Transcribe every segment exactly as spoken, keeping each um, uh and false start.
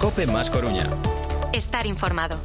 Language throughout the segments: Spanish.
COPE más Coruña. Estar informado.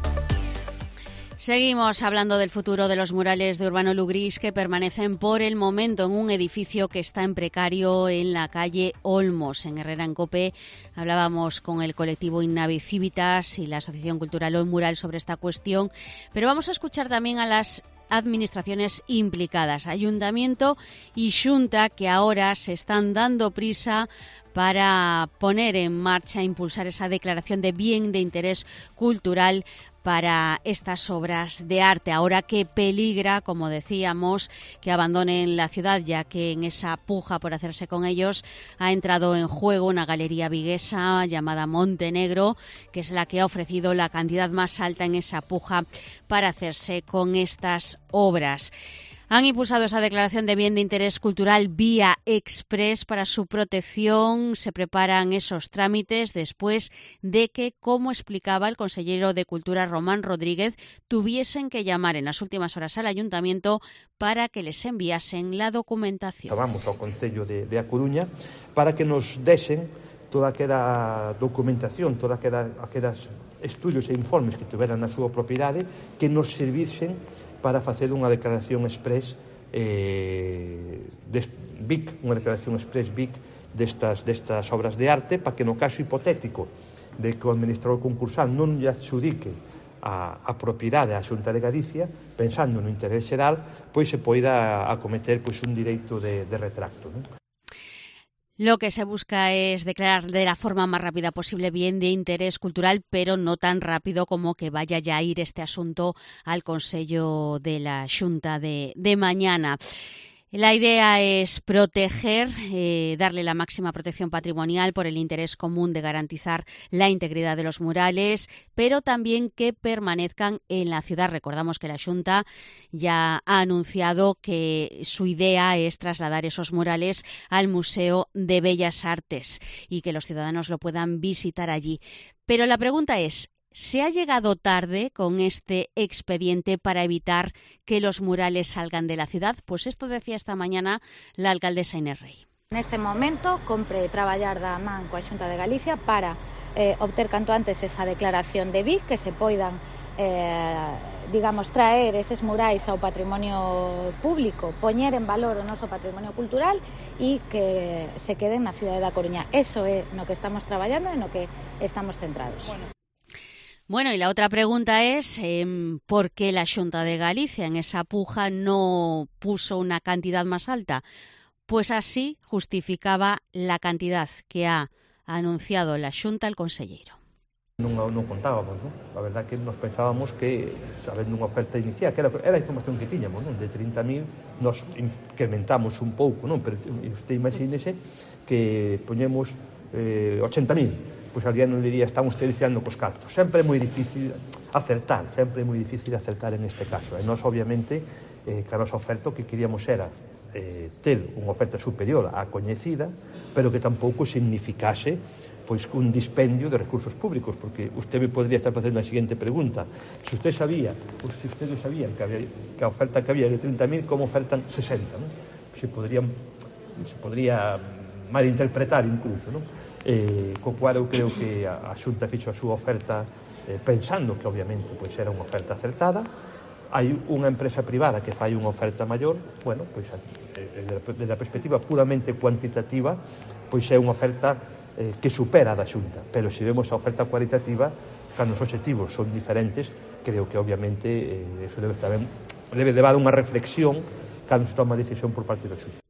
Seguimos hablando del futuro de los murales de Urbano Lugrís que permanecen por el momento en un edificio que está en precario en la calle Olmos, en Herrera en COPE. Hablábamos con el colectivo Innavi Civitas y la Asociación Cultural Ol Mural sobre esta cuestión, pero vamos a escuchar también a las administraciones implicadas, Ayuntamiento y Xunta, que ahora se están dando prisa para poner en marcha, impulsar esa declaración de bien de interés cultural para estas obras de arte, ahora que peligra, como decíamos, que abandonen la ciudad, ya que en esa puja por hacerse con ellos ha entrado en juego una galería viguesa llamada Montenegro, que es la que ha ofrecido la cantidad más alta en esa puja para hacerse con estas obras. Han impulsado esa declaración de bien de interés cultural vía express para su protección. Se preparan esos trámites después de que, como explicaba el consejero de Cultura Román Rodríguez, tuviesen que llamar en las últimas horas al Ayuntamiento para que les enviasen la documentación. Vamos ao Concello de, de A Coruña para que nos desen toda aquela documentación, toda aquela, aquelas estudios e informes que tuveran na súa propiedade que nos servisen para facer unha declaración express eh, de B I C, unha declaración express B I C destas, destas obras de arte, para que no caso hipotético de que o administrador concursal non lle adxudique a, a propiedade á Xunta de Galicia, pensando no interés xeral, pois se poida acometer pois, un direito de, de retracto, non? Lo que se busca es declarar de la forma más rápida posible bien de interés cultural, pero no tan rápido como que vaya ya a ir este asunto al Consello de la Xunta de, de mañana. La idea es proteger, eh, darle la máxima protección patrimonial por el interés común de garantizar la integridad de los murales, pero también que permanezcan en la ciudad. Recordamos que la Xunta ya ha anunciado que su idea es trasladar esos murales al Museo de Bellas Artes y que los ciudadanos lo puedan visitar allí. Pero la pregunta es, ¿se ha llegado tarde con este expediente para evitar que los murales salgan de la ciudad? Pues esto decía esta mañana la alcaldesa Inés Rey. Neste momento, compre traballar da man coa Xunta de Galicia para eh, obter canto antes esa declaración de B I C, que se poidan eh, digamos, traer eses murais ao patrimonio público, poñer en valor o noso patrimonio cultural e que se queden na cidade da Coruña. Eso é no que estamos traballando e no que estamos centrados. Bueno. Bueno, y la otra pregunta es eh, ¿por qué la Xunta de Galicia en esa puja no puso una cantidad más alta? Pues así justificaba la cantidad que ha anunciado la Xunta al conselleiro. Non, non contábamos, non? A verdade que nos pensábamos que, sabendo unha oferta inicial, que era, era a información que tiñamos, non? De trinta mil, nos incrementamos un pouco, non? Pero usted imagínese que poñemos eh, ochenta mil. Pois alguén non diría, están ustedes tirando cos cartos. Sempre é moi difícil acertar, sempre é moi difícil acertar en este caso. E nós, obviamente, eh, que a nosa oferta o que queríamos era eh, ter unha oferta superior á coñecida, pero que tampouco significase pois un dispendio de recursos públicos, porque usted me podría estar facendo a seguinte pregunta. Se usted sabía, ou se ustedes sabían que, había, que a oferta que había de trinta mil, como ofertan sesenta, non? Se podría, se podría malinterpretar incluso, non? Eh, co cual eu creo que a, a Xunta fixo a súa oferta eh, pensando que obviamente pois era unha oferta acertada. Hai unha empresa privada que fai unha oferta maior, bueno, pois eh, desde a perspectiva puramente cuantitativa, pois é unha oferta eh, que supera a da Xunta, pero se vemos a oferta cualitativa, cando os obxectivos son diferentes, creo que obviamente eh, eso debe tamén debe levar unha reflexión cando se toma a decisión por parte da Xunta.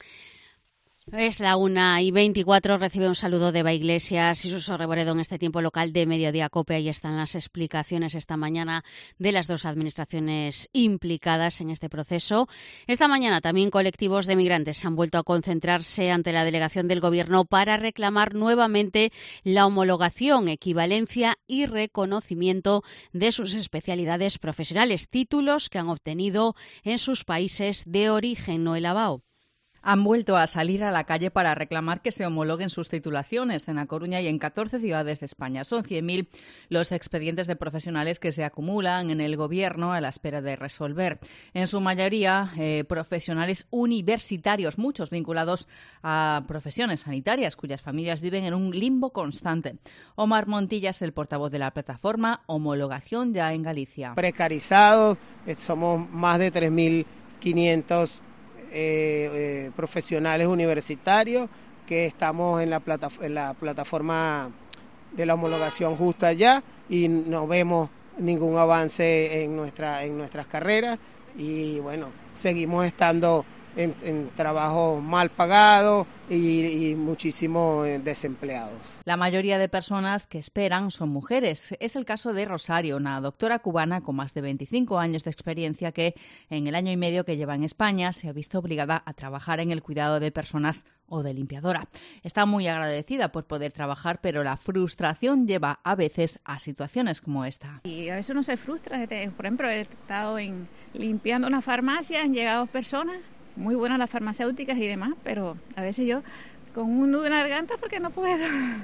Es la una y veinticuatro, recibe un saludo de Eva Iglesias y Suso Reboredo en este tiempo local de Mediodía COPE. Ahí están las explicaciones esta mañana de las dos administraciones implicadas en este proceso. Esta mañana también colectivos de migrantes han vuelto a concentrarse ante la delegación del Gobierno para reclamar nuevamente la homologación, equivalencia y reconocimiento de sus especialidades profesionales, títulos que han obtenido en sus países de origen. Noel Abao. Han vuelto a salir a la calle para reclamar que se homologuen sus titulaciones en A Coruña y en catorce ciudades de España. Son cien mil los expedientes de profesionales que se acumulan en el Gobierno a la espera de resolver. En su mayoría, eh, profesionales universitarios, muchos vinculados a profesiones sanitarias, cuyas familias viven en un limbo constante. Omar Montilla es el portavoz de la plataforma Homologación Ya en Galicia. Precarizados, somos más de tres mil quinientos Eh, eh, profesionales universitarios que estamos en la, plata, en la plataforma de la homologación justa ya y no vemos ningún avance en, nuestra, en nuestras carreras y bueno, seguimos estando en, en trabajos mal pagados y, y muchísimos desempleados. La mayoría de personas que esperan son mujeres. Es el caso de Rosario, una doctora cubana con más de veinticinco años de experiencia que en el año y medio que lleva en España se ha visto obligada a trabajar en el cuidado de personas o de limpiadora. Está muy agradecida por poder trabajar, pero la frustración lleva a veces a situaciones como esta. Y a veces uno se frustra. Por ejemplo, he estado en, limpiando una farmacia, han llegado personas muy buenas las farmacéuticas y demás, pero a veces yo con un nudo en la garganta porque no puedo.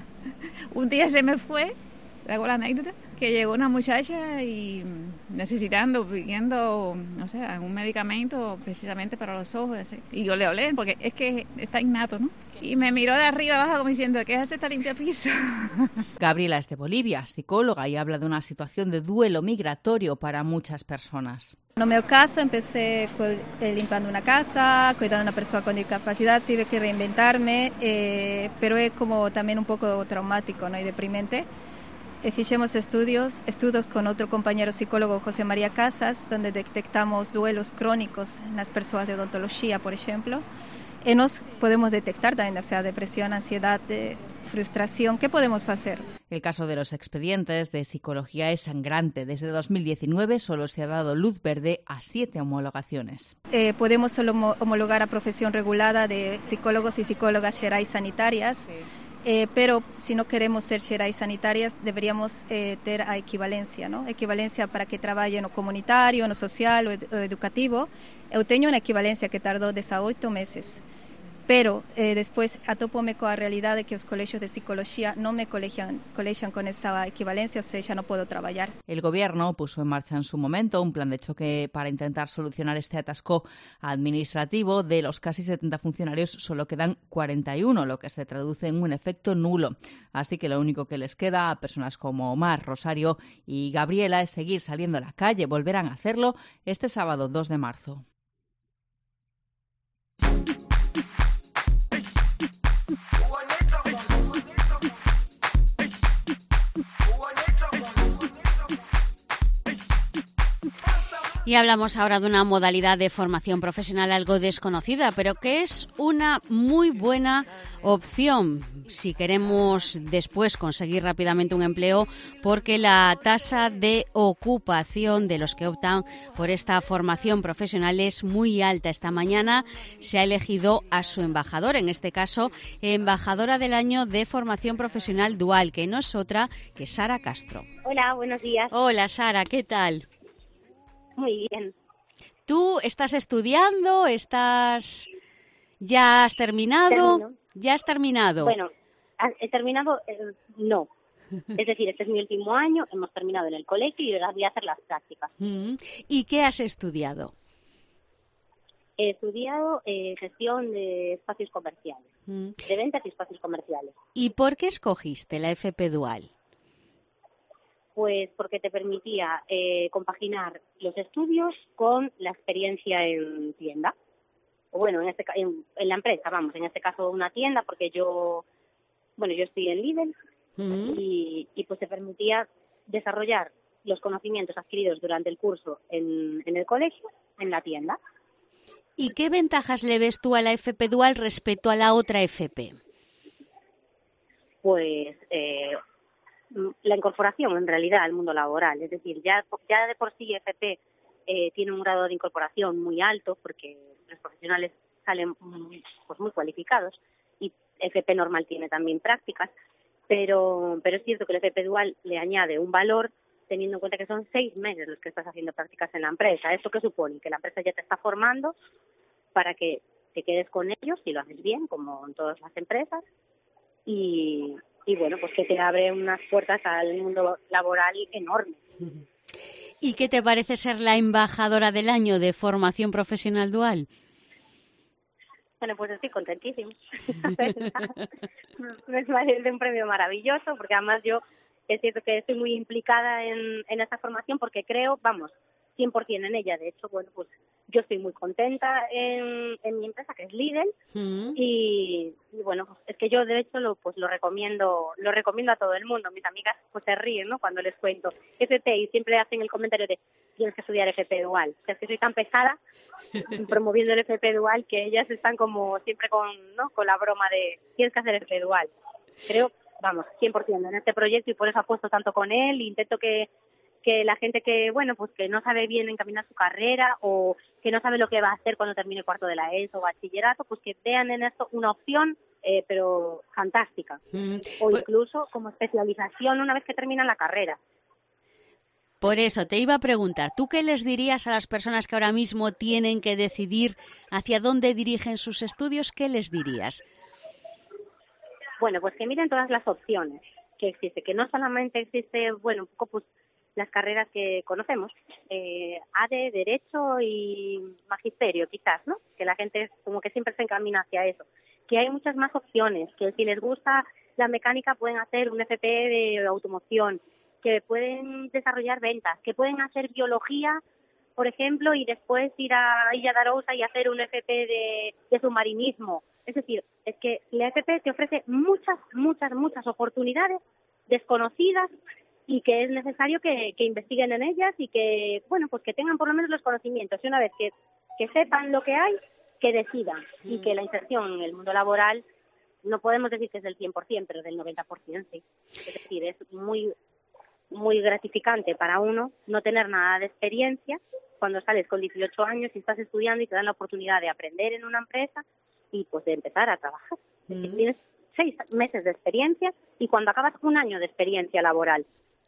Un día se me fue, le hago la anécdota, que llegó una muchacha y necesitando, pidiendo, no sé, un medicamento precisamente para los ojos, así. Y yo le hablé, porque es que está innato, ¿no? Y me miró de arriba abajo como diciendo, ¿qué hace esta limpia piso? Gabriela es de Bolivia, psicóloga, y habla de una situación de duelo migratorio para muchas personas. En mi caso, empecé limpiando una casa, cuidando a una persona con discapacidad, tuve que reinventarme, eh, pero es como también un poco traumático, ¿no? Y deprimente. Eh, Hicimos estudios, estudios con otro compañero psicólogo, José María Casas, donde detectamos duelos crónicos en las personas de odontología, por ejemplo. Y nos podemos detectar también, o sea, depresión, ansiedad, de frustración. ¿Qué podemos hacer? El caso de los expedientes de psicología es sangrante. Desde dos mil diecinueve solo se ha dado luz verde a siete homologaciones. Eh, podemos solo homologar a profesión regulada de psicólogos y psicólogas xerais sanitarias. Sí. Eh, pero si no queremos ser xerais sanitarias, deberíamos eh, tener a equivalencia, ¿no? Equivalencia para que trabaje no comunitario, no social o, ed- o educativo. Eu teño una equivalencia que tardó desde ocho meses. Pero eh, despois atópome coa realidade que os colexios de psicología non me colegian, colexian con esa equivalencia, ou seja, non podo traballar. El Gobierno puso en marcha en su momento un plan de choque para intentar solucionar este atasco administrativo. De los casi setenta funcionarios solo quedan cuarenta y uno, lo que se traduce en un efecto nulo. Así que lo único que les queda a personas como Omar, Rosario y Gabriela es seguir saliendo a la calle. Volverán a hacerlo este sábado dos de marzo. Y hablamos ahora de una modalidad de formación profesional algo desconocida, pero que es una muy buena opción si queremos después conseguir rápidamente un empleo, porque la tasa de ocupación de los que optan por esta formación profesional es muy alta. Esta mañana se ha elegido a su embajador, en este caso, embajadora del año de formación profesional dual, que no es otra que Sara Castro. Hola, buenos días. Hola, Sara, ¿qué tal? Muy bien. ¿Tú estás estudiando? ¿Estás ya has terminado? Termino. ¿Ya has terminado? Bueno, he terminado, eh, no. Es decir, este es mi último año, hemos terminado en el colegio y ahora voy a hacer las prácticas. Mm. ¿Y qué has estudiado? He estudiado eh, gestión de espacios comerciales, Mm. de ventas y espacios comerciales. ¿Y por qué escogiste la F P Dual? Pues porque te permitía eh, compaginar los estudios con la experiencia en tienda. O bueno, en este en, en la empresa, vamos, en este caso una tienda, porque yo, bueno, yo estoy en Lidl Mm. y, y pues te permitía desarrollar los conocimientos adquiridos durante el curso en, en el colegio, en la tienda. ¿Y qué ventajas le ves tú a la F P Dual respecto a la otra F P? Pues eh, la incorporación en realidad al mundo laboral, es decir, ya, ya de por sí F P eh, tiene un grado de incorporación muy alto porque los profesionales salen pues muy cualificados y F P normal tiene también prácticas, pero, pero es cierto que el F P Dual le añade un valor teniendo en cuenta que son seis meses los que estás haciendo prácticas en la empresa. ¿Esto qué supone? Que la empresa ya te está formando para que te quedes con ellos si lo haces bien, como en todas las empresas, y, y bueno, pues que te abre unas puertas al mundo laboral enormes. ¿Y qué te parece ser la embajadora del año de formación profesional dual? Bueno, pues estoy contentísima. Me parece un premio maravilloso, porque además yo es cierto que estoy muy implicada en, en esta formación porque creo, vamos, cien por ciento en ella. De hecho, bueno, pues yo estoy muy contenta en, en mi empresa, que es Lidl, mm. y, y bueno, pues es que yo de hecho lo pues lo recomiendo lo recomiendo a todo el mundo. Mis amigas pues se ríen, ¿no?, cuando les cuento F P y siempre hacen el comentario de tienes que estudiar F P dual. O sea, es que soy tan pesada promoviendo el F P dual que ellas están como siempre con, ¿no?, con la broma de tienes que hacer F P dual. Creo, vamos, cien por ciento en este proyecto y por eso apuesto tanto con él. Intento que que la gente que, bueno, pues que no sabe bien encaminar su carrera o que no sabe lo que va a hacer cuando termine cuarto de la ESO o bachillerato, pues que vean en esto una opción, eh, pero fantástica. Mm. O incluso como especialización una vez que terminan la carrera. Por eso te iba a preguntar, ¿tú qué les dirías a las personas que ahora mismo tienen que decidir hacia dónde dirigen sus estudios? ¿Qué les dirías? Bueno, pues que miren todas las opciones que existe, que no solamente existe, bueno, un poco pues las carreras que conocemos, eh, A D E, Derecho y Magisterio, quizás, ¿no? Que la gente como que siempre se encamina hacia eso. Que hay muchas más opciones, que si les gusta la mecánica pueden hacer un F P de automoción, que pueden desarrollar ventas, que pueden hacer biología, por ejemplo, y después ir a Illa de Arousa y hacer un F P de, de submarinismo. Es decir, es que la F P te ofrece muchas, muchas, muchas oportunidades desconocidas y que es necesario que, que investiguen en ellas y que, bueno, pues que tengan por lo menos los conocimientos. Y una vez que, que sepan lo que hay, que decidan. Mm. Y que la inserción en el mundo laboral, no podemos decir que es del cien por ciento, pero del noventa por ciento sí. Es decir, es muy, muy gratificante para uno no tener nada de experiencia cuando sales con dieciocho años y estás estudiando y te dan la oportunidad de aprender en una empresa y pues de empezar a trabajar. Mm. Es decir, tienes seis meses de experiencia y cuando acabas un año de experiencia laboral.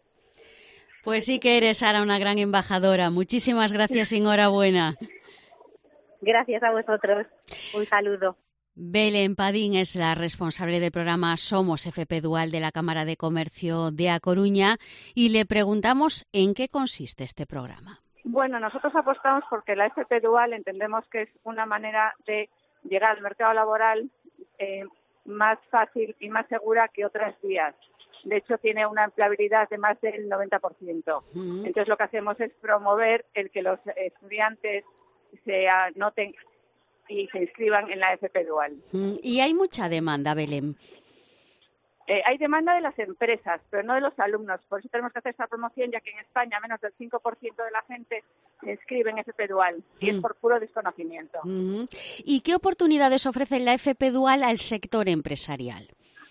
Pues sí que eres, Sara, una gran embajadora. Muchísimas gracias y enhorabuena. Gracias a vosotros. Un saludo. Belén Padín es la responsable del programa Somos F P Dual de la Cámara de Comercio de A Coruña y le preguntamos en qué consiste este programa. Bueno, nosotros apostamos porque la F P Dual entendemos que es una manera de llegar al mercado laboral eh, más fácil y más segura que otras vías. De hecho, tiene una empleabilidad de más del noventa por ciento. Uh-huh. Entonces, lo que hacemos es promover el que los estudiantes se anoten y se inscriban en la F P Dual. Uh-huh. ¿Y hay mucha demanda, Belén? Eh, hay demanda de las empresas, pero no de los alumnos. Por eso tenemos que hacer esta promoción, ya que en España menos del cinco por ciento de la gente se inscribe en F P Dual, y uh-huh. es por puro desconocimiento. Uh-huh. ¿Y qué oportunidades ofrece la F P Dual al sector empresarial?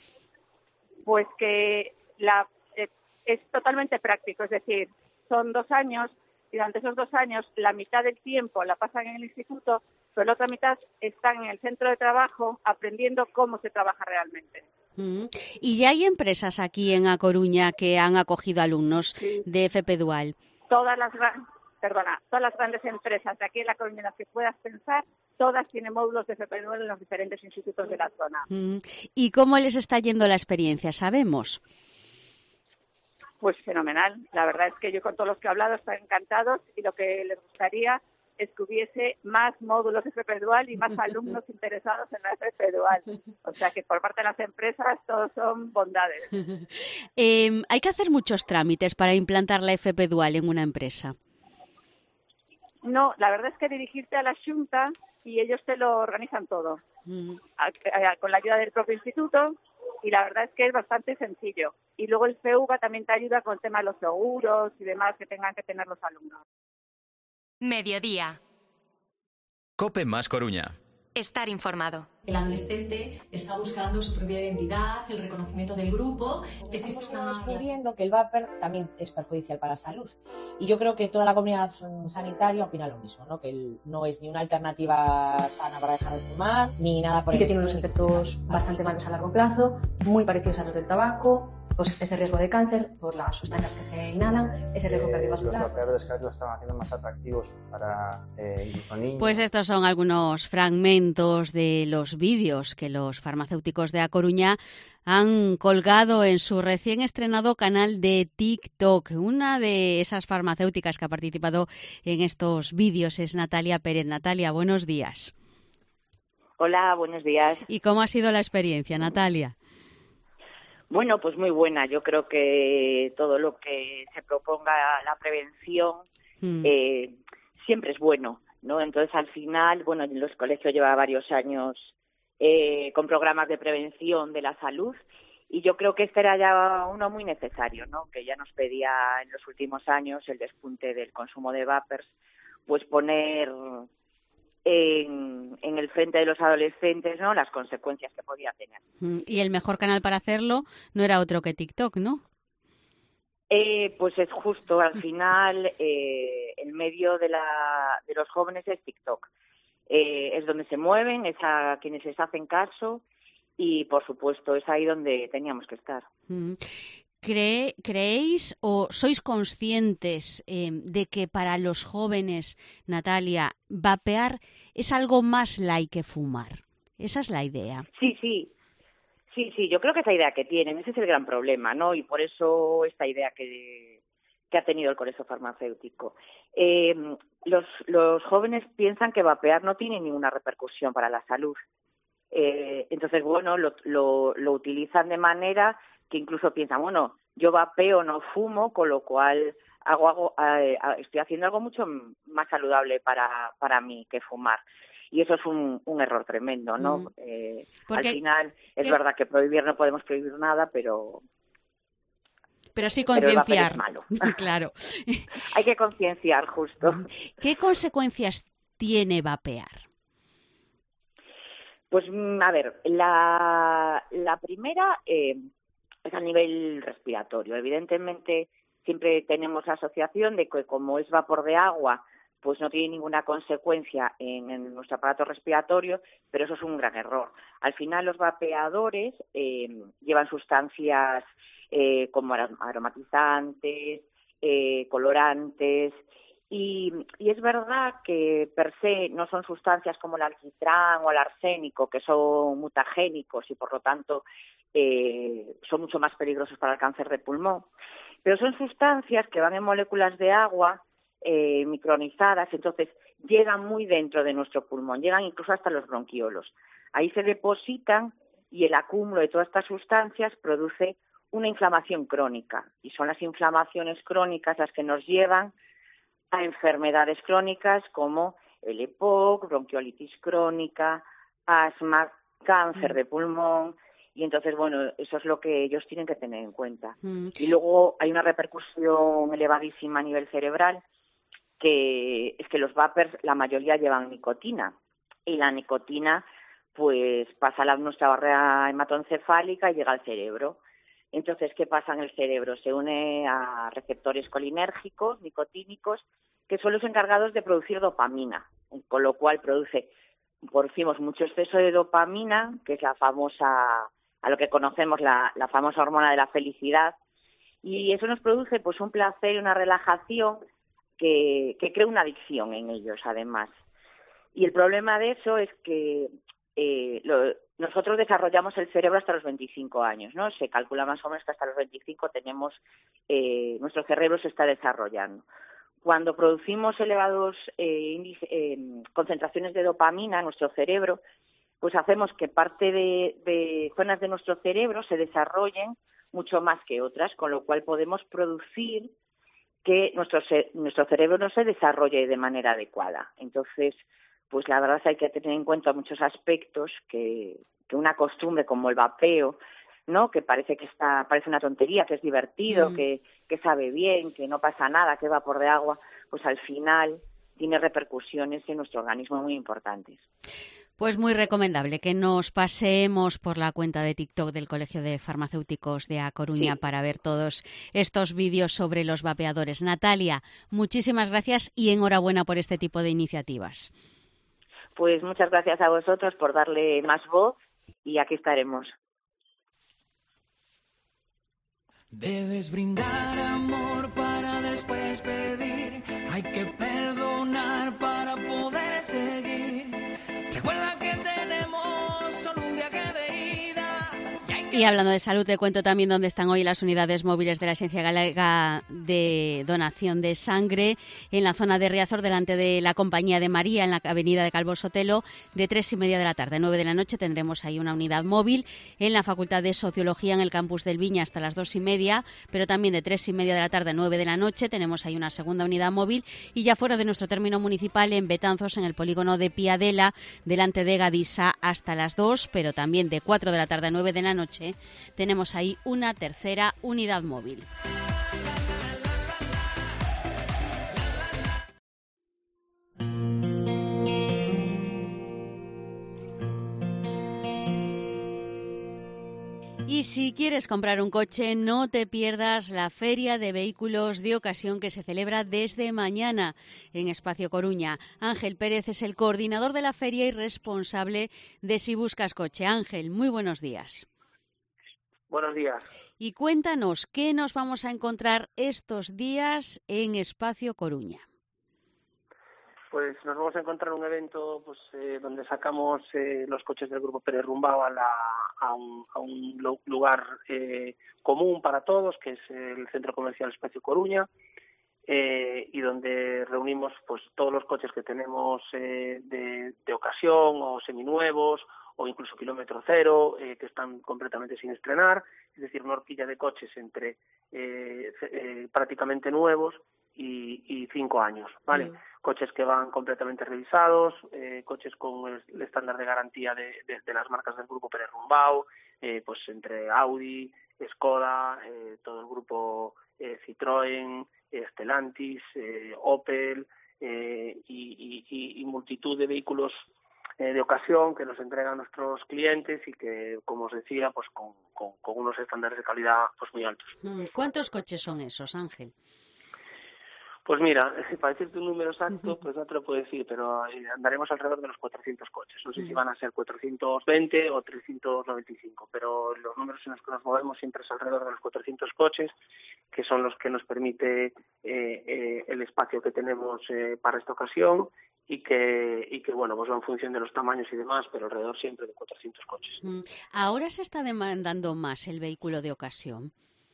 Pues que la, eh, es totalmente práctico, es decir, son dos años y durante esos dos años la mitad del tiempo la pasan en el instituto, pero la otra mitad están en el centro de trabajo aprendiendo cómo se trabaja realmente. Mm. ¿Y ya hay empresas aquí en A Coruña que han acogido alumnos sí. de F P Dual? Todas las, perdona, todas las grandes empresas de aquí en La Coruña en las que puedas pensar, todas tienen módulos de F P Dual en los diferentes institutos de la zona. Mm. ¿Y cómo les está yendo la experiencia? ¿Sabemos? Pues fenomenal. La verdad es que yo con todos los que he hablado están encantados y lo que les gustaría es que hubiese más módulos de F P Dual y más alumnos interesados en la F P Dual. O sea que por parte de las empresas todos son bondades. eh, ¿Hay que hacer muchos trámites para implantar la F P Dual en una empresa? No, la verdad es que dirigirte a la Xunta y ellos te lo organizan todo, mm. a, a, con la ayuda del propio instituto, y la verdad es que es bastante sencillo. Y luego el FEUGA también te ayuda con el tema de los seguros y demás que tengan que tener los alumnos. Mediodía. COPE más Coruña. Estar informado. El adolescente está buscando su propia identidad, el reconocimiento del grupo. Estamos descubriendo que el vapor también es perjudicial para la salud. Y yo creo que toda la comunidad sanitaria opina lo mismo, ¿no? Que el, no es ni una alternativa sana para dejar de fumar, ni nada por el estilo. Y que tiene unos efectos bastante malos a largo plazo, muy parecidos a los del tabaco. pues ese riesgo de cáncer por las sustancias que se inhalan, ese riesgo eh, cardiovascular. Los vapeadores cada vez lo están haciendo más atractivos para eh, incluso niños. Pues estos son algunos fragmentos de los vídeos que los farmacéuticos de A Coruña han colgado en su recién estrenado canal de TikTok. Una de esas farmacéuticas que ha participado en estos vídeos es Natalia Pérez. Natalia, buenos días. Hola, buenos días. ¿Y cómo ha sido la experiencia, Natalia? Bueno, pues muy buena. Yo creo que todo lo que se proponga la prevención mm. eh, siempre es bueno, ¿no? Entonces, al final, bueno, en los colegios lleva varios años eh, con programas de prevención de la salud y yo creo que este era ya uno muy necesario, ¿no? Que ya nos pedía en los últimos años el despunte del consumo de vapers, pues poner En, en el frente de los adolescentes, ¿no?, las consecuencias que podía tener. Y el mejor canal para hacerlo no era otro que TikTok, ¿no? Eh, pues es justo, al final, eh, el medio de, la, de los jóvenes es TikTok. Eh, es donde se mueven, es a quienes les hacen caso y, por supuesto, es ahí donde teníamos que estar. Mm. ¿Cree, ¿Creéis o sois conscientes eh, de que para los jóvenes, Natalia, vapear es algo más light que fumar? Esa es la idea. Sí, sí. Sí, sí, yo creo que esa idea que tienen, ese es el gran problema, ¿no? Y por eso esta idea que, que ha tenido el Colegio Farmacéutico. Eh, los, los jóvenes piensan que vapear no tiene ninguna repercusión para la salud. Eh, entonces, bueno, lo, lo, lo utilizan de manera que incluso piensan, bueno, yo vapeo, no fumo, con lo cual hago, hago eh, estoy haciendo algo mucho más saludable para, para mí que fumar. Y eso es un, un error tremendo, ¿no? Mm. Eh, al final, es ¿qué? verdad que prohibir no podemos prohibir nada, pero... Pero sí concienciar. Pero el vapeo es malo. Claro. Hay que concienciar, justo. ¿Qué consecuencias tiene vapear? Pues, a ver, la, la primera... Eh, es a nivel respiratorio. Evidentemente, siempre tenemos la asociación de que como es vapor de agua, pues no tiene ninguna consecuencia en, en nuestro aparato respiratorio, pero eso es un gran error. Al final, los vapeadores eh, llevan sustancias eh, como aromatizantes, eh, colorantes, y, y es verdad que per se no son sustancias como el alquitrán o el arsénico, que son mutagénicos y por lo tanto Eh, son mucho más peligrosos para el cáncer de pulmón, pero son sustancias que van en moléculas de agua eh, micronizadas, entonces llegan muy dentro de nuestro pulmón, llegan incluso hasta los bronquiolos. Ahí se depositan y el acúmulo de todas estas sustancias produce una inflamación crónica y son las inflamaciones crónicas las que nos llevan a enfermedades crónicas como el E P O C, bronquiolitis crónica, asma, cáncer de pulmón. Y entonces, bueno, eso es lo que ellos tienen que tener en cuenta. Mm. Y luego hay una repercusión elevadísima a nivel cerebral, que es que los vapers, la mayoría llevan nicotina. Y la nicotina, pues, pasa la, nuestra barrera hematoencefálica y llega al cerebro. Entonces, ¿qué pasa en el cerebro? Se une a receptores colinérgicos, nicotínicos, que son los encargados de producir dopamina, con lo cual produce, producimos mucho exceso de dopamina, que es la famosa... a lo que conocemos la, la famosa hormona de la felicidad, y eso nos produce pues un placer y una relajación que, que crea una adicción en ellos, además. Y el problema de eso es que eh, lo, nosotros desarrollamos el cerebro hasta los veinticinco años, ¿no? Se calcula más o menos que hasta los veinticinco tenemos, eh, nuestro cerebro se está desarrollando. Cuando producimos elevados eh, índice, eh, concentraciones de dopamina en nuestro cerebro, pues hacemos que parte de, de zonas de nuestro cerebro se desarrollen mucho más que otras, con lo cual podemos producir que nuestro, nuestro cerebro no se desarrolle de manera adecuada. Entonces, pues la verdad es que hay que tener en cuenta muchos aspectos que, que una costumbre como el vapeo, ¿no?, que parece que está, parece una tontería, que es divertido, mm. que, que sabe bien, que no pasa nada, que es vapor de agua, pues al final tiene repercusiones en nuestro organismo muy importantes. Pues muy recomendable que nos paseemos por la cuenta de TikTok del Colegio de Farmacéuticos de A Coruña sí. para ver todos estos vídeos sobre los vapeadores. Natalia, muchísimas gracias y enhorabuena por este tipo de iniciativas. Pues muchas gracias a vosotros por darle más voz y aquí estaremos. Debes brindar amor para después pedir. Hay que perdonar para poder seguir. Recuerda que tenemos solo un viaje de ida. Y hablando de salud, te cuento también dónde están hoy las unidades móviles de la Agencia Galega de Donación de Sangre, en la zona de Riazor, delante de la Compañía de María, en la avenida de Calvo Sotelo, de tres y media de la tarde. A nueve de la noche tendremos ahí una unidad móvil en la Facultad de Sociología, en el campus del Viña, hasta las dos y media, pero también de tres y media de la tarde a nueve de la noche tenemos ahí una segunda unidad móvil, y ya fuera de nuestro término municipal, en Betanzos, en el polígono de Piadela, delante de Gadisa, hasta las dos, pero también de cuatro de la tarde a nueve de la noche tenemos ahí una tercera unidad móvil. Y si quieres comprar un coche, no te pierdas la Feria de Vehículos de Ocasión que se celebra desde mañana en Espacio Coruña. Ángel Pérez es el coordinador de la feria y responsable de Si Buscas Coche. Ángel, muy buenos días. Buenos días. Y cuéntanos, ¿qué nos vamos a encontrar estos días en Espacio Coruña? Pues nos vamos a encontrar un evento pues eh, donde sacamos eh, los coches del Grupo Pérez Rumbao a, la, a, un, a un lugar eh, común para todos, que es el Centro Comercial Espacio Coruña, eh, y donde reunimos pues todos los coches que tenemos eh, de, de ocasión o seminuevos, o incluso kilómetro cero, eh, que están completamente sin estrenar, es decir, una horquilla de coches entre eh, eh, prácticamente nuevos y, y cinco años, ¿vale? Mm. Coches que van completamente revisados, eh, coches con el, el estándar de garantía de, de, de las marcas del Grupo Pérez Rumbao, eh, pues entre Audi, Skoda, eh, todo el grupo eh, Citroën, eh, Stellantis, eh, Opel, eh, y, y, y multitud de vehículos de ocasión que nos entregan nuestros clientes y que, como os decía, pues con, con, con unos estándares de calidad pues muy altos. ¿Cuántos coches son esos, Ángel? Pues mira, para decirte un número exacto, pues no te lo puedo decir, pero andaremos alrededor de los cuatrocientos coches. No sé uh-huh. si van a ser cuatrocientos veinte o trescientos noventa y cinco, pero los números en los que nos movemos siempre es alrededor de los cuatrocientos coches, que son los que nos permite eh, eh, el espacio que tenemos eh, para esta ocasión, y que, y que bueno, pues va en función de los tamaños y demás, pero alrededor siempre de cuatrocientos coches. ¿Ahora se está demandando más el vehículo de ocasión?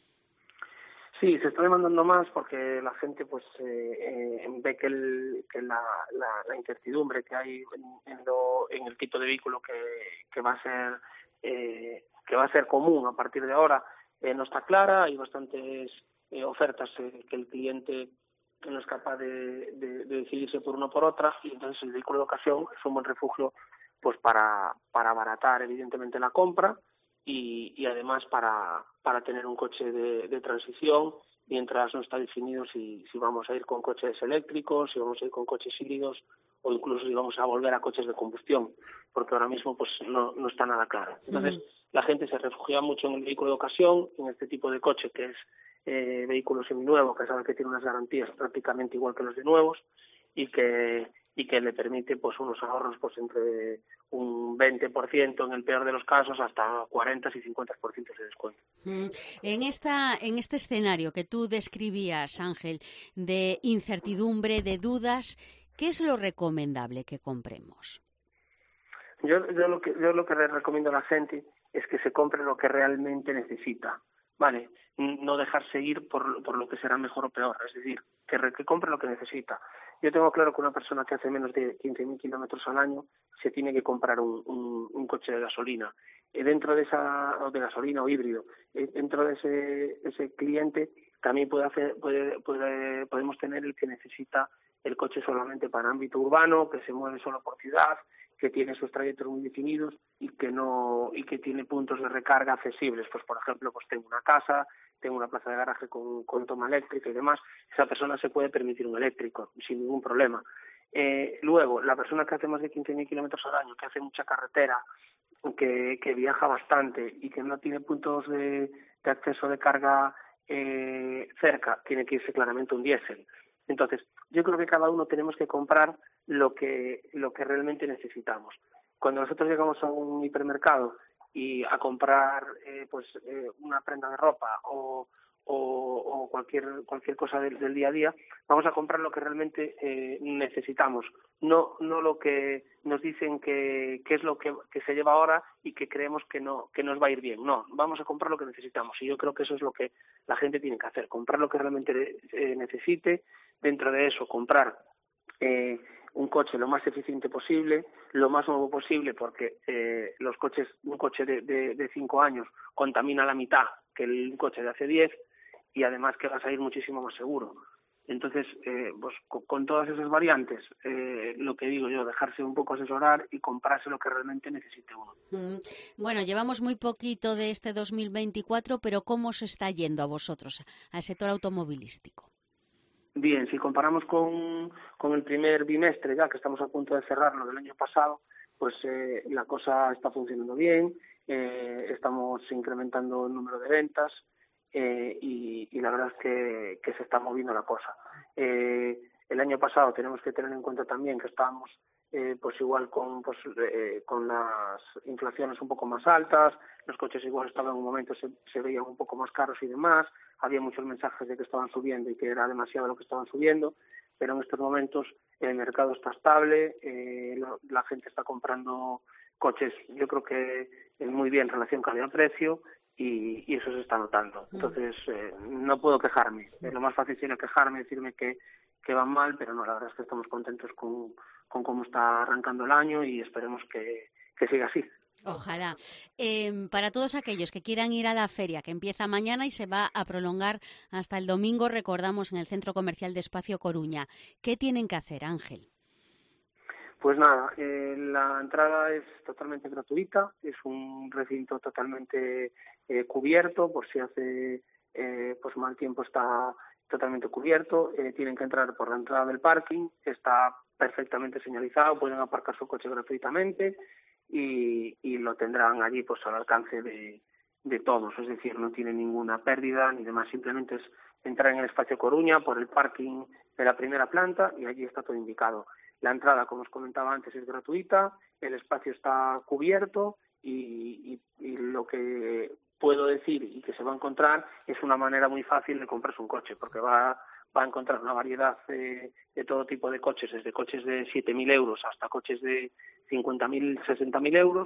Sí, se está demandando más porque la gente pues eh, eh, ve que, el, que la, la, la incertidumbre que hay en, en, lo, en el tipo de vehículo que, que va a ser eh, que va a ser común a partir de ahora eh, no está clara. Hay bastantes eh, ofertas eh, que el cliente no es capaz de, de, de decidirse por una o por otra, y entonces el vehículo de ocasión es un buen refugio pues para, para abaratar evidentemente la compra y, y además para, para tener un coche de, de transición mientras no está definido si, si vamos a ir con coches eléctricos, si vamos a ir con coches híbridos o incluso si vamos a volver a coches de combustión, porque ahora mismo pues no, no está nada claro. Entonces uh-huh. la gente se refugia mucho en el vehículo de ocasión, en este tipo de coche que es Eh, vehículo seminuevo, que sabe que tiene unas garantías prácticamente igual que los de nuevos y que y que le permite pues unos ahorros pues entre un veinte por ciento en el peor de los casos hasta cuarenta y cincuenta por ciento de descuento. Mm. En esta en este escenario que tú describías, Ángel, de incertidumbre, de dudas, ¿qué es lo recomendable que compremos? Yo, yo lo que yo lo que le recomiendo a la gente es que se compre lo que realmente necesita. Vale, no dejarse ir por, por lo que será mejor o peor, es decir, que, re, que compre lo que necesita. Yo tengo claro que una persona que hace menos de quince mil kilómetros al año se tiene que comprar un, un, un coche de gasolina. Eh, dentro de esa, o de gasolina o híbrido, eh, dentro de ese, ese cliente también puede hacer, puede, puede, podemos tener el que necesita el coche solamente para ámbito urbano, que se mueve solo por ciudad, que tiene sus trayectos muy definidos y que no y que tiene puntos de recarga accesibles. Pues por ejemplo, pues tengo una casa, tengo una plaza de garaje con, con toma eléctrica y demás. Esa persona se puede permitir un eléctrico sin ningún problema. Eh, luego, la persona que hace más de quince mil kilómetros al año, que hace mucha carretera, que, que viaja bastante y que no tiene puntos de, de acceso de carga eh, cerca, tiene que irse claramente un diésel. Entonces, yo creo que cada uno tenemos que comprar lo que lo que realmente necesitamos. Cuando nosotros llegamos a un hipermercado y a comprar eh, pues eh, una prenda de ropa o, o, o cualquier cualquier cosa del, del día a día, vamos a comprar lo que realmente eh, necesitamos, no no lo que nos dicen que, que es lo que, que se lleva ahora y que creemos que no que nos va a ir bien. No, vamos a comprar lo que necesitamos, y yo creo que eso es lo que la gente tiene que hacer, comprar lo que realmente eh, necesite. Dentro de eso, comprar eh, un coche lo más eficiente posible, lo más nuevo posible, porque eh, los coches, un coche de, de, de cinco años contamina la mitad que el coche de hace diez, y además que vas a ir muchísimo más seguro. Entonces, eh, pues con, con todas esas variantes, eh, lo que digo yo, dejarse un poco asesorar y comprarse lo que realmente necesite uno. Mm. Bueno, llevamos muy poquito de este dos mil veinticuatro, pero ¿cómo os está yendo a vosotros, al sector automovilístico? Bien, si comparamos con, con el primer bimestre, ya que estamos a punto de cerrarlo del año pasado, pues eh, la cosa está funcionando bien, eh, estamos incrementando el número de ventas eh, y, y la verdad es que, que se está moviendo la cosa. Eh, el año pasado tenemos que tener en cuenta también que estábamos eh, pues igual con, pues, eh, con las inflaciones un poco más altas, los coches igual estaban en un momento, se, se veían un poco más caros y demás, había muchos mensajes de que estaban subiendo y que era demasiado lo que estaban subiendo, pero en estos momentos el mercado está estable, eh, lo, la gente está comprando coches, yo creo que muy bien en relación calidad-precio, y, y eso se está notando. Entonces, eh, no puedo quejarme. Eh, lo más fácil sería quejarme, decirme que, que van mal, pero no, la verdad es que estamos contentos con, con cómo está arrancando el año y esperemos que, que siga así. Ojalá. Eh, para todos aquellos que quieran ir a la feria, que empieza mañana y se va a prolongar hasta el domingo, recordamos, en el Centro Comercial de Espacio Coruña, ¿qué tienen que hacer, Ángel? Pues nada, eh, la entrada es totalmente gratuita, es un recinto totalmente eh, cubierto, por si hace eh, pues mal tiempo está totalmente cubierto, eh, tienen que entrar por la entrada del parking, está perfectamente señalizado, pueden aparcar su coche gratuitamente y, y lo tendrán allí pues al alcance de, de todos, es decir, no tiene ninguna pérdida ni demás, simplemente es entrar en el Espacio Coruña por el parking de la primera planta y allí está todo indicado. La entrada, como os comentaba antes, es gratuita, el espacio está cubierto y, y, y lo que puedo decir y que se va a encontrar es una manera muy fácil de comprarse un coche, porque va, va a encontrar una variedad de, de todo tipo de coches, desde coches de siete mil euros hasta coches de cincuenta mil, sesenta mil euros,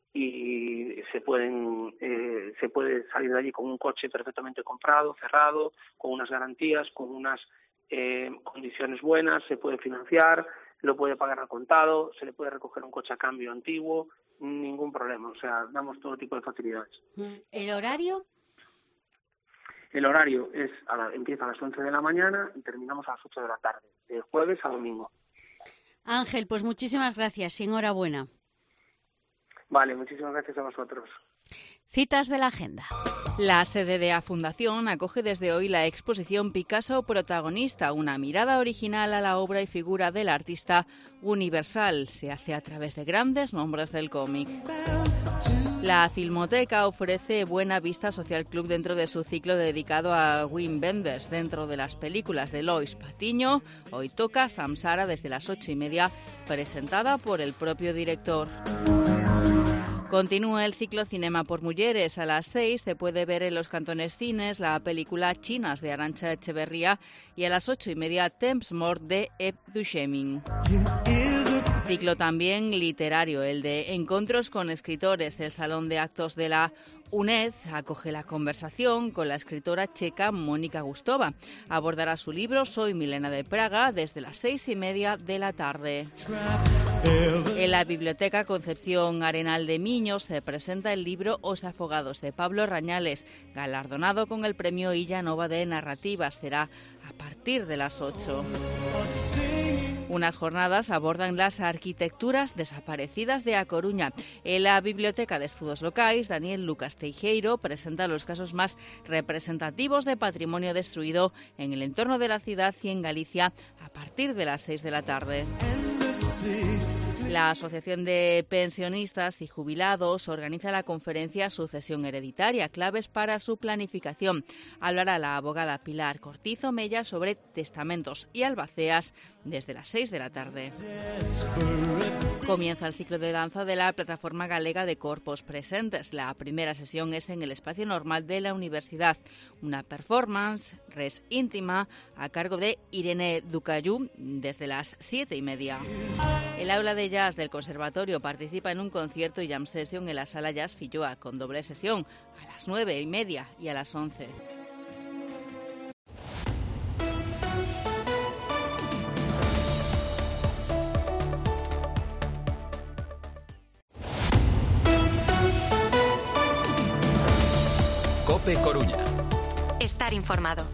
y se pueden eh, se puede salir de allí con un coche perfectamente comprado, cerrado, con unas garantías, con unas eh, condiciones buenas, se puede financiar, lo puede pagar al contado, se le puede recoger un coche a cambio antiguo, ningún problema, o sea, damos todo tipo de facilidades. ¿El horario? El horario es a la, empieza a las once de la mañana y terminamos a las ocho de la tarde, de jueves a domingo. Ángel, pues muchísimas gracias y enhorabuena. Vale, muchísimas gracias a vosotros. Citas de la agenda. La sede de A Fundación acoge desde hoy la exposición Picasso Protagonista, una mirada original a la obra y figura del artista universal. Se hace a través de grandes nombres del cómic. La Filmoteca ofrece Buena Vista Social Club dentro de su ciclo dedicado a Wim Wenders. Dentro de las películas de Lois Patiño, hoy toca Samsara desde las ocho y media, presentada por el propio director. Continúa el ciclo Cinema por Mujeres. A las seis se puede ver en los Cantones Cines la película Chinas de Arantxa Echeverría y a las ocho y media Temps Mort de Eb Duchemin. Ciclo también literario, el de Encontros con escritores. El Salón de Actos de la UNED acoge la conversación con la escritora checa Mónica Gustova. Abordará su libro Soy Milena de Praga desde las seis y media de la tarde. En la Biblioteca Concepción Arenal de Miño se presenta el libro Os Afogados de Pablo Rañales, galardonado con el premio Illa Nova de Narrativa. Será a partir de las ocho. Unas jornadas abordan las arquitecturas desaparecidas de A Coruña. En la Biblioteca de Estudos Locais, Daniel Lucas Teijeiro presenta los casos más representativos de patrimonio destruido en el entorno de la ciudad y en Galicia a partir de las seis de la tarde. La Asociación de Pensionistas y Jubilados organiza la conferencia Sucesión Hereditaria, claves para su planificación. Hablará la abogada Pilar Cortizo Mella sobre testamentos y albaceas desde las seis de la tarde. Comienza el ciclo de danza de la plataforma galega de Corpos Presentes. La primera sesión es en el espacio normal de la universidad. Una performance, res íntima, a cargo de Irene Ducayú desde las siete y media. El aula de jazz del conservatorio participa en un concierto y jam session en la sala Jazz Filloa, con doble sesión a las nueve y media y a las once. COPE Coruña. Estar informado.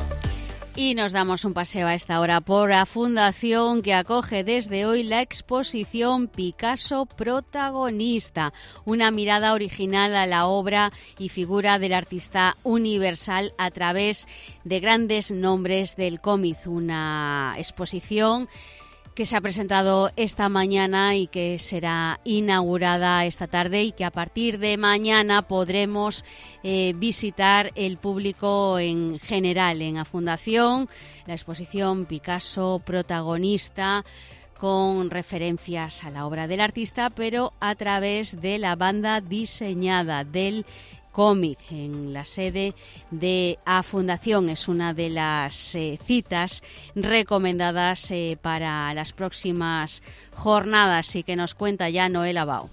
Y nos damos un paseo a esta hora por la fundación que acoge desde hoy la exposición Picasso Protagonista, una mirada original a la obra y figura del artista universal a través de grandes nombres del cómic. Una exposición que se ha presentado esta mañana y que será inaugurada esta tarde y que a partir de mañana podremos eh, visitar el público en general en la Fundación, la exposición Picasso Protagonista, con referencias a la obra del artista, pero a través de la banda diseñada del cómic en la sede de A Fundación. Es una de las eh, citas recomendadas eh, para las próximas jornadas y que nos cuenta ya Noel Abao.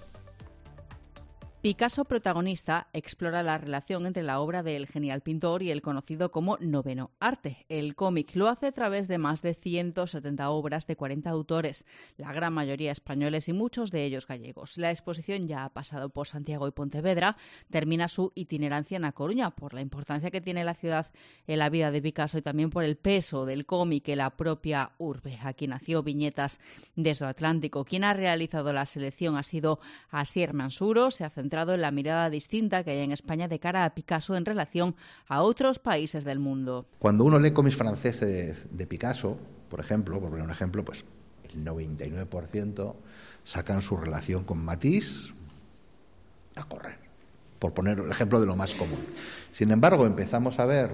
Picasso Protagonista explora la relación entre la obra del genial pintor y el conocido como noveno arte. El cómic lo hace a través de más de ciento setenta obras de cuarenta autores, la gran mayoría españoles y muchos de ellos gallegos. La exposición ya ha pasado por Santiago y Pontevedra, termina su itinerancia en A Coruña por la importancia que tiene la ciudad en la vida de Picasso y también por el peso del cómic en la propia urbe. Aquí nació Viñetas desde el Atlántico. Quien ha realizado la selección ha sido Asier Mansuro. Se ha centrado en la mirada distinta que hay en España de cara a Picasso en relación a otros países del mundo. Cuando uno lee cómics franceses de Picasso, por ejemplo, por poner un ejemplo, pues el noventa y nueve por ciento sacan su relación con Matisse a correr, por poner el ejemplo de lo más común. Sin embargo, empezamos a ver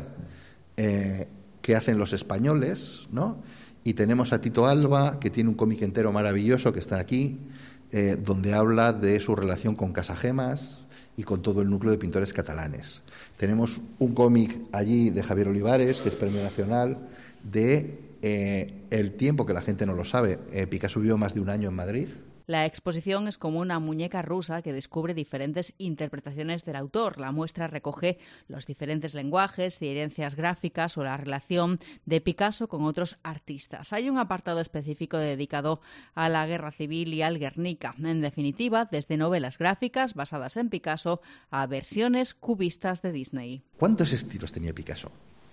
eh, qué hacen los españoles, ¿no? Y tenemos a Tito Alba, que tiene un cómic entero maravilloso que está aquí, Eh, donde habla de su relación con Casagemas y con todo el núcleo de pintores catalanes. Tenemos un cómic allí de Javier Olivares, que es Premio Nacional, de eh, el tiempo que la gente no lo sabe. Eh, Picasso vivió más de un año en Madrid. La exposición es como una muñeca rusa que descubre diferentes interpretaciones del autor. La muestra recoge los diferentes lenguajes y herencias gráficas o la relación de Picasso con otros artistas. Hay un apartado específico dedicado a la Guerra Civil y al Guernica. En definitiva, desde novelas gráficas basadas en Picasso a versiones cubistas de Disney. ¿Cuántos estilos tenía Picasso?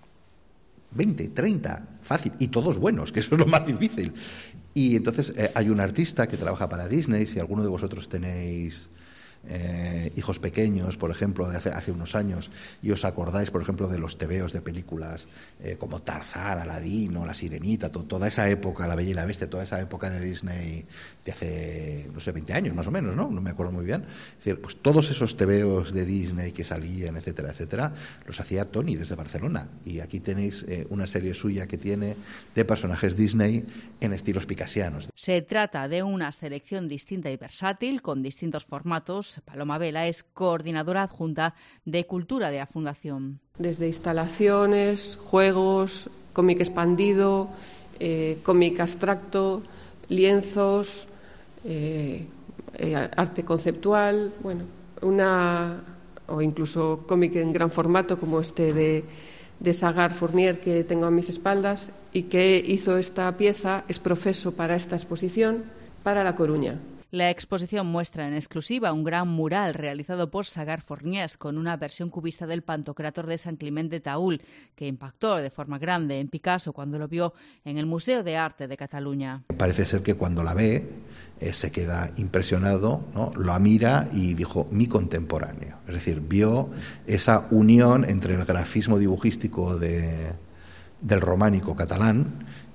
veinte, treinta, fácil, y todos buenos, que eso es lo más difícil. Y entonces eh, hay un artista que trabaja para Disney. Si alguno de vosotros tenéis eh, hijos pequeños, por ejemplo, de hace, hace unos años, y os acordáis, por ejemplo, de los tebeos de películas eh, como Tarzán, Aladino, La Sirenita, to, toda esa época, La Bella y la Bestia, toda esa época de Disney de hace, no sé, veinte años más o menos, ¿no? No me acuerdo muy bien. Es decir, pues todos esos tebeos de Disney que salían, etcétera, etcétera, los hacía Tony desde Barcelona. Y aquí tenéis eh, una serie suya que tiene de personajes Disney en estilos picasianos. Se trata de una selección distinta y versátil, con distintos formatos. Paloma Vela es coordinadora adjunta de Cultura de la Fundación. Desde instalaciones, juegos, cómic expandido, eh, cómic abstracto, lienzos, eh, eh, arte conceptual, bueno, una o incluso cómic en gran formato como este de, de Sagard Fournier que tengo a mis espaldas y que hizo esta pieza, es profeso para esta exposición para La Coruña. La exposición muestra en exclusiva un gran mural realizado por Sagard Fournier con una versión cubista del Pantocrátor de San Clemente de Taúl, que impactó de forma grande en Picasso cuando lo vio en el Museo de Arte de Cataluña. Parece ser que cuando la ve eh, se queda impresionado, ¿no? Lo mira y dijo, mi contemporáneo. Es decir, vio esa unión entre el grafismo dibujístico de, del románico catalán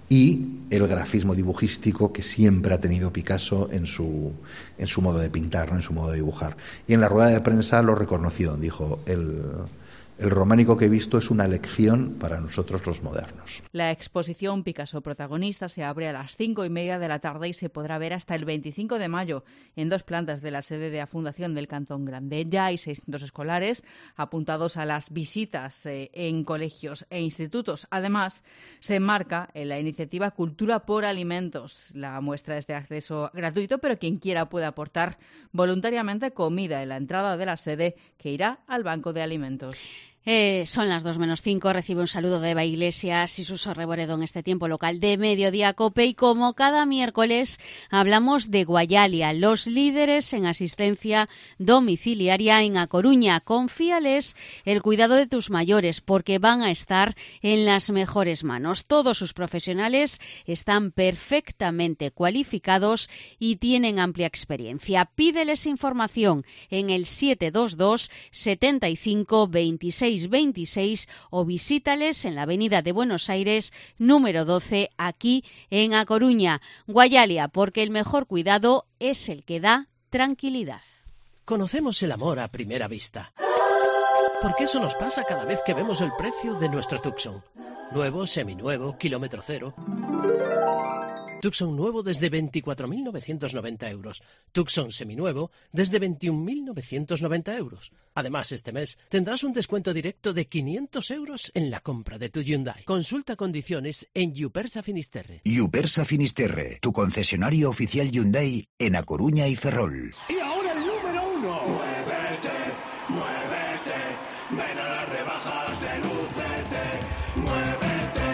y el grafismo dibujístico que siempre ha tenido Picasso en su, en su modo de pintar, ¿no? En su modo de dibujar. Y en la rueda de prensa lo reconoció, dijo, el, el románico que he visto es una lección para nosotros los modernos. La exposición Picasso Protagonista se abre a las cinco y media de la tarde y se podrá ver hasta el veinticinco de mayo en dos plantas de la sede de la Fundación del Cantón Grande. Ya hay seiscientos escolares apuntados a las visitas eh, en colegios e institutos. Además, se enmarca en la iniciativa Cultura por Alimentos. La muestra es de acceso gratuito, pero quien quiera puede aportar voluntariamente comida en la entrada de la sede que irá al Banco de Alimentos. Eh, son las dos menos cinco, recibe un saludo de Eva Iglesias y Suso Reboredo en este tiempo local de Mediodía Cope, y como cada miércoles hablamos de Guayalia, los líderes en asistencia domiciliaria en A Coruña. Confíales el cuidado de tus mayores porque van a estar en las mejores manos. Todos sus profesionales están perfectamente cualificados y tienen amplia experiencia. Pídeles información en el siete dos dos, setenta y cinco, veintiséis veintiséis o visítales en la Avenida de Buenos Aires número doce, aquí en A Coruña. Guayalia, porque el mejor cuidado es el que da tranquilidad. Conocemos el amor a primera vista, porque eso nos pasa cada vez que vemos el precio de nuestro Tucson. Nuevo, seminuevo, kilómetro cero. Tucson nuevo desde veinticuatro mil novecientos noventa euros. Tucson seminuevo desde veintiún mil novecientos noventa euros. Además, este mes tendrás un descuento directo de quinientos euros en la compra de tu Hyundai. Consulta condiciones en Yupersa Finisterre. Yupersa Finisterre, tu concesionario oficial Hyundai en A Coruña y Ferrol. Y ahora el número uno. Muévete, muévete, ven a las rebajas de Lucete. Muévete.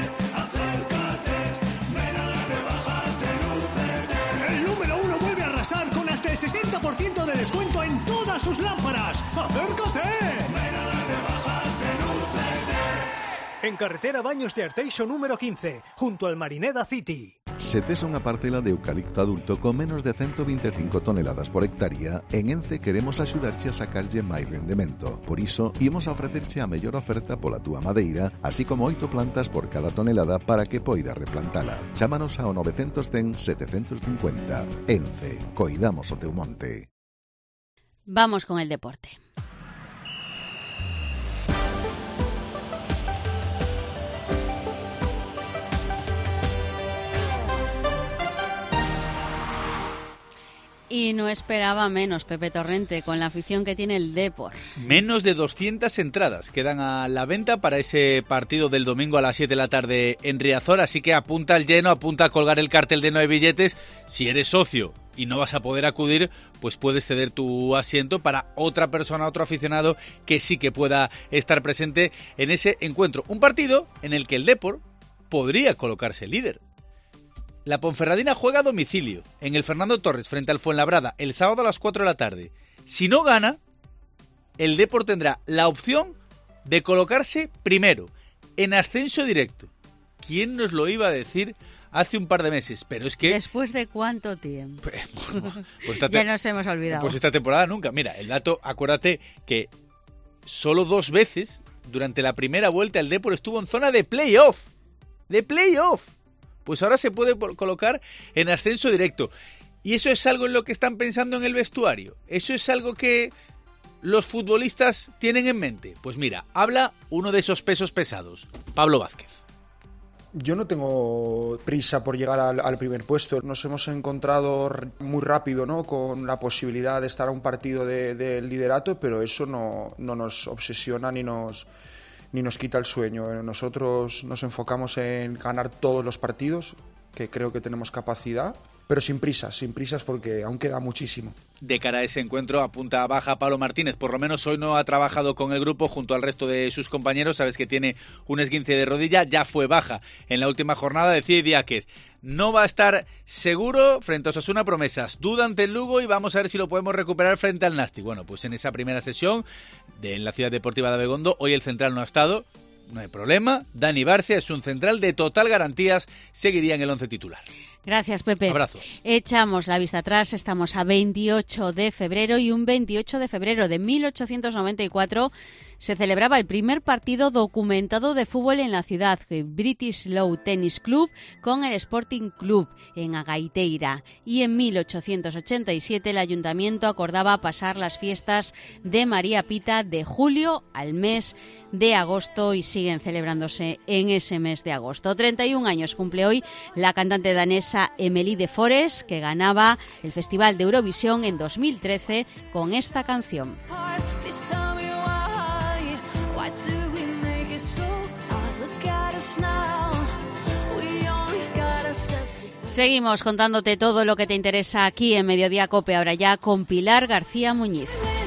El sesenta por ciento de descuento en todas sus lámparas. ¡Acércate! Ven a las rebajas de Lucete. En carretera Baños de Arteixo número quince, junto al Marineda City. Se tes unha parcela de eucalipto adulto con menos de ciento veinticinco toneladas por hectárea, en Ence queremos axudarche a sacarlle máis rendemento. Por iso, imos a ofrecerche a mellor oferta pola túa madeira, así como oito plantas por cada tonelada para que poidas replantala. Chámanos ao novecientos cen, setecientos cincuenta. Ence, coidamos o teu monte. Vamos con el deporte. Y no esperaba menos Pepe Torrente con la afición que tiene el Depor. Menos de doscientas entradas quedan a la venta para ese partido del domingo a las siete de la tarde en Riazor, así que apunta al lleno, apunta a colgar el cartel de no hay billetes. Si eres socio y no vas a poder acudir, pues puedes ceder tu asiento para otra persona, otro aficionado que sí que pueda estar presente en ese encuentro. Un partido en el que el Depor podría colocarse líder. La Ponferradina juega a domicilio en el Fernando Torres frente al Fuenlabrada el sábado a las cuatro de la tarde. Si no gana, el Depor tendrá la opción de colocarse primero en ascenso directo. ¿Quién nos lo iba a decir hace un par de meses? Pero es que... ¿Después de cuánto tiempo? Pues, pues esta ya nos hemos olvidado. Pues esta temporada nunca. Mira, el dato, acuérdate que solo dos veces durante la primera vuelta el Depor estuvo en zona de playoff. ¡De playoff! Pues ahora se puede colocar en ascenso directo. ¿Y eso es algo en lo que están pensando en el vestuario? ¿Eso es algo que los futbolistas tienen en mente? Pues mira, habla uno de esos pesos pesados, Pablo Vázquez. Yo no tengo prisa por llegar al, al primer puesto. Nos hemos encontrado muy rápido, ¿no?, con la posibilidad de estar a un partido de, de liderato, pero eso no, no nos obsesiona ni nos... ni nos quita el sueño. Nosotros nos enfocamos en ganar todos los partidos, que creo que tenemos capacidad, pero sin prisas, sin prisas porque aún queda muchísimo. De cara a ese encuentro apunta baja Pablo Martínez, por lo menos hoy no ha trabajado con el grupo junto al resto de sus compañeros, sabes que tiene un esguince de rodilla, ya fue baja en la última jornada, decía Diáquez. No va a estar seguro frente a Osasuna Promesas, duda ante el Lugo y vamos a ver si lo podemos recuperar frente al Nasti. Bueno, pues en esa primera sesión de, en la Ciudad Deportiva de Abegondo, hoy el central no ha estado, no hay problema. Dani Barcia es un central de total garantías, seguiría en el once titular. Gracias, Pepe. Abrazos. Echamos la vista atrás, estamos a veintiocho de febrero y un veintiocho de febrero de mil ochocientos noventa y cuatro se celebraba el primer partido documentado de fútbol en la ciudad, el British Lawn Tennis Club con el Sporting Club en Agaiteira. Y en mil ochocientos ochenta y siete el ayuntamiento acordaba pasar las fiestas de María Pita de julio al mes de agosto y siguen celebrándose en ese mes de agosto. treinta y un años cumple hoy la cantante danesa Emily de Forest, que ganaba el Festival de Eurovisión en dos mil trece con esta canción. Seguimos contándote todo lo que te interesa aquí en Mediodía COPE, ahora ya con Pilar García Muñiz.